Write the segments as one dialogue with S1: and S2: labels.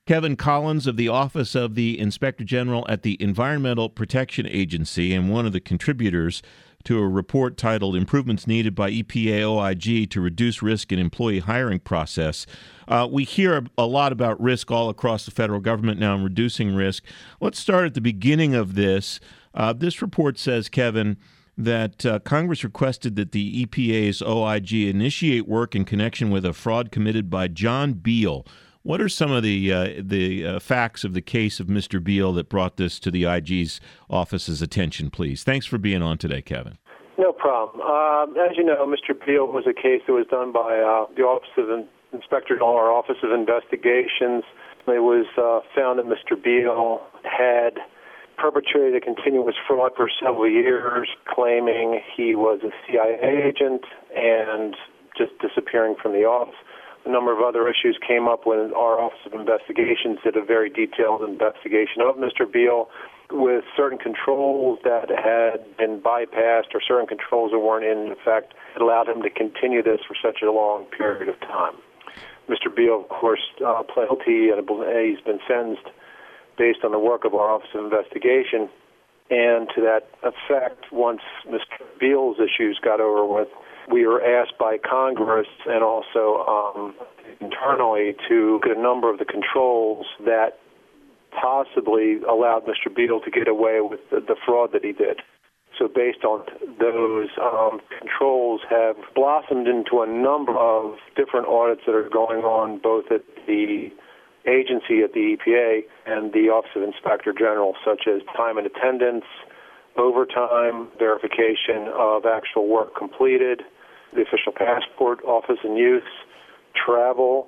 S1: Kevin Collins of the Office of the Inspector General at the Environmental Protection Agency and one of the contributors to a report titled Improvements Needed by EPA OIG to Reduce Risk in Employee Hiring Process. We hear a lot about risk all across the federal government now and reducing risk. Let's start at the beginning of this. This report says, Kevin, that Congress requested that the EPA's OIG initiate work in connection with a fraud committed by John Beal. What are some of the facts of the case of Mr. Beal that brought this to the IG's office's attention, please? Thanks for being on today, Kevin.
S2: No problem. As you know, Mr. Beal was a case that was done by the Office of Inspector General, or Office of Investigations. It was found that Mr. Beal had perpetrated a continuous fraud for several years, claiming he was a CIA agent and just disappearing from the office. A number of other issues came up when our Office of Investigations did a very detailed investigation of Mr. Beal with certain controls that had been bypassed or certain controls that weren't in effect. It allowed him to continue this for such a long period of time. Mr. Beal, of course, pled guilty, and he's been sentenced based on the work of our Office of Investigation. And to that effect, once Mr. Beal's issues got over with, we were asked by Congress and also internally to look at a number of the controls that possibly allowed Mr. Beal to get away with the fraud that he did. So based on those, controls have blossomed into a number of different audits that are going on both at the agency, at the EPA, and the Office of Inspector General, such as time and attendance, overtime, verification of actual work completed, the official passport, office and use, travel,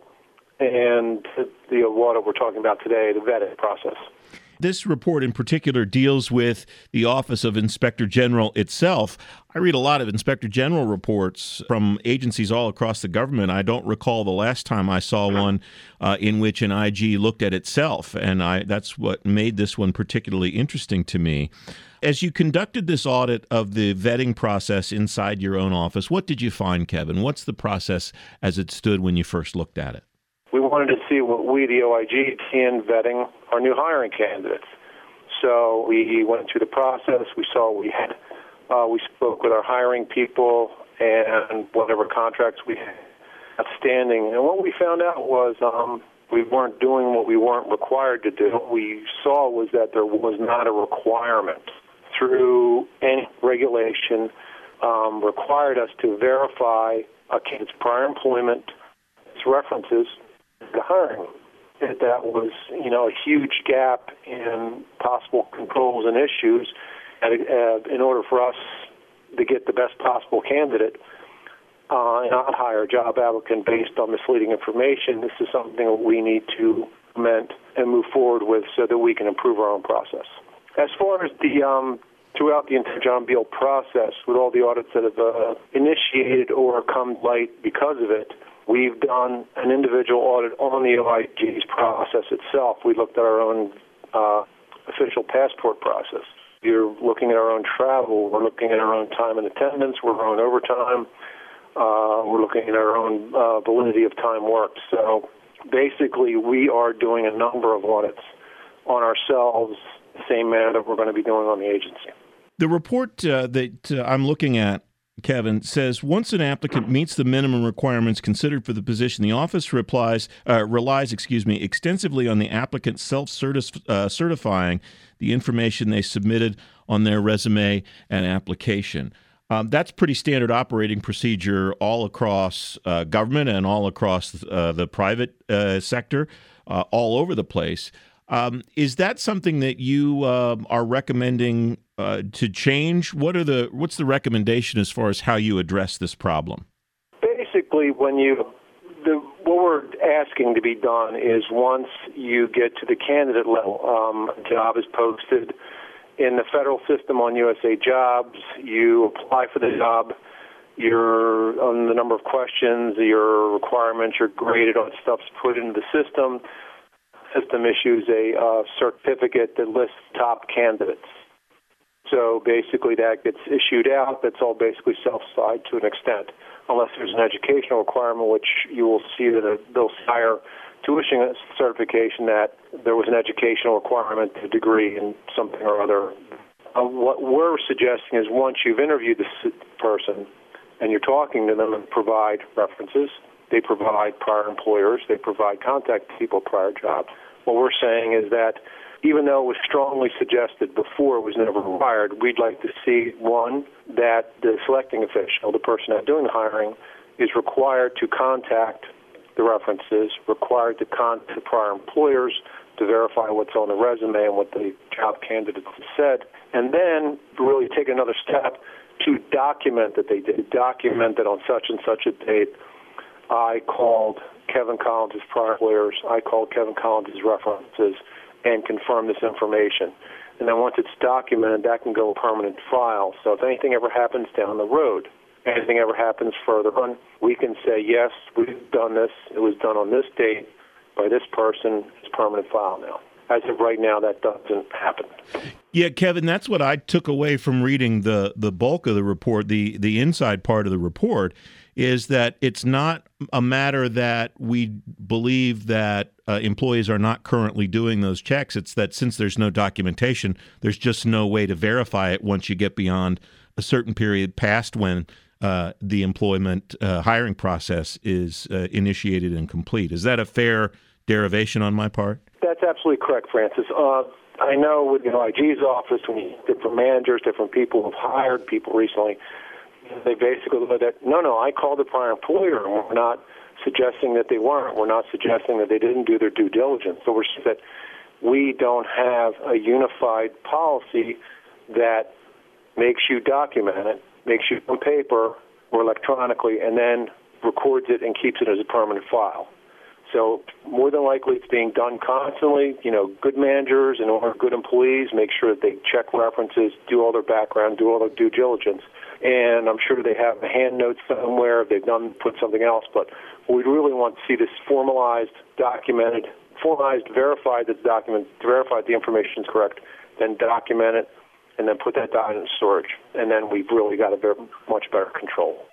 S2: and the audit we're talking about today, the vetting process.
S1: This report in particular deals with the Office of Inspector General itself. I read a lot of Inspector General reports from agencies all across the government. I don't recall the last time I saw one in which an IG looked at itself, and that's what made this one particularly interesting to me. As you conducted this audit of the vetting process inside your own office, what did you find, Kevin? What's the process as it stood when you first looked at it?
S2: We wanted to see what we, the OIG, see in vetting our new hiring candidates. So we went through the process. We saw what we had. We spoke with our hiring people and whatever contracts we had outstanding. And what we found out was we weren't doing what we weren't required to do. What we saw was that there was not a requirement through any regulation required us to verify a candidate's prior employment, its references, the hiring. That was, a huge gap in possible controls and issues. And in order for us to get the best possible candidate and not hire a job applicant based on misleading information, this is something that we need to implement and move forward with so that we can improve our own process. As far as the throughout the entire John Beal process, with all the audits that have initiated or come light because of it, we've done an individual audit on the OIG's process itself. We looked at our own official passport process. We're looking at our own travel. We're looking at our own time and attendance. We're our own overtime. We're looking at our own validity of time worked. So basically, we are doing a number of audits on ourselves, the same manner that we're going to be doing on the agency.
S1: The report that I'm looking at, Kevin, says once an applicant meets the minimum requirements considered for the position, the office relies extensively on the applicant self-certifying the information they submitted on their resume and application. That's pretty standard operating procedure all across government and all across the private sector, all over the place. Is that something that you are recommending to change? What's the recommendation as far as how you address this problem?
S2: Basically, what we're asking to be done is once you get to the candidate level, a job is posted in the federal system on USA Jobs, you apply for the job, you're on the number of questions, your requirements, your graded, all that stuff's put into the system. System issues a certificate that lists top candidates. So basically that gets issued out. That's all basically self-side to an extent, unless there's an educational requirement, which you will see that they'll hire to issuing a certification that there was an educational requirement, a degree in something or other. What we're suggesting is once you've interviewed this person and you're talking to them and provide references, they provide prior employers, they provide contact people, prior jobs. What we're saying is that even though it was strongly suggested before, it was never required, we'd like to see, one, that the selecting official, the person that's doing the hiring, is required to contact the references, required to contact the prior employers to verify what's on the resume and what the job candidates have said, and then really take another step to document that they did, document that on such and such a date I called Kevin Collins' prior employers, I called Kevin Collins' references, and confirm this information. And then once it's documented, that can go permanent file. So if anything ever happens down the road, anything ever happens further on, we can say, yes, we've done this, it was done on this date by this person, it's permanent file now. As of right now, that doesn't happen.
S1: Yeah, Kevin, that's what I took away from reading the bulk of the report, the inside part of the report, is that it's not a matter that we believe that employees are not currently doing those checks. It's that since there's no documentation, there's just no way to verify it once you get beyond a certain period past when the employment hiring process is initiated and complete. Is that a fair derivation on my part?
S2: That's absolutely correct, Francis. I know with IG's office, different managers, different people have hired people recently, they basically look at, no, I called the prior employer, and we're not suggesting that they weren't. We're not suggesting that they didn't do their due diligence. So we're saying that we don't have a unified policy that makes you document it, makes you on paper or electronically, and then records it and keeps it as a permanent file. So more than likely it's being done constantly. Good managers and good employees make sure that they check references, do all their background, do all their due diligence. And I'm sure they have a hand note somewhere if they've put something else. But we really want to see this formalized, documented, verified that the document, verified the information is correct, then document it, and then put that down in storage. And then we've really got a very much better control.